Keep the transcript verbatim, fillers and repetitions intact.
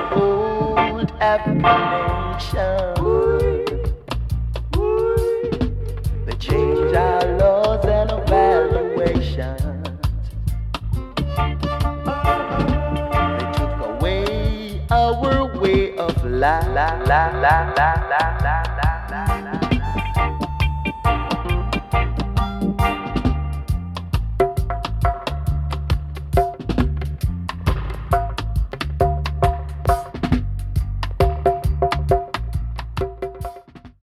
old African nation. They changed our laws and evaluations. They took away our way of life. La, la, la, la, la, la.